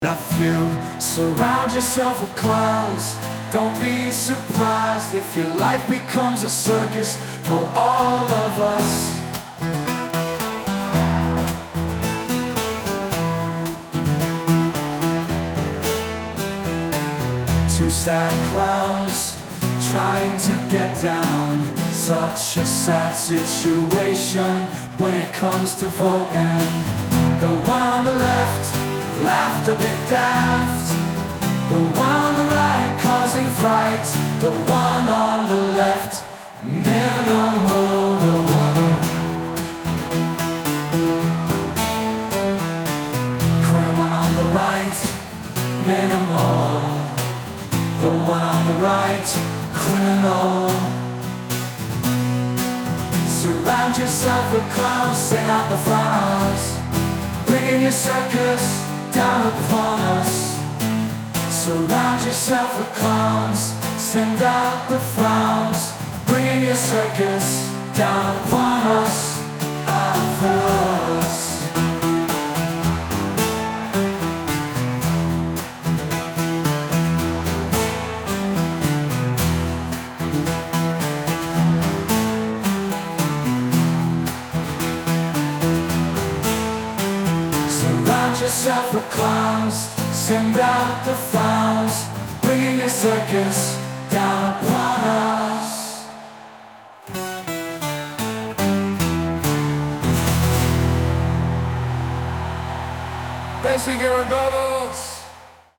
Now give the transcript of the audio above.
I feel. Surround yourself with clowns. Don't be surprised if your life becomes a circus for all of us. Two sad clowns trying to get down. Such a sad situation when it comes to voting. The one on the left laughed a bit daft. The one on the right causing fright. The one on the left minimal. The one criminal on the right minimal. The one on the right criminal. Surround yourself with clowns, sing out the flowers. Bringing your circus down upon us. Surround yourself with clowns, send out the frowns. Bringing your circus down upon us, of us. Surround yourself with clowns, send out the frowns. Bringing your circus down upon us. Thanks again, brother.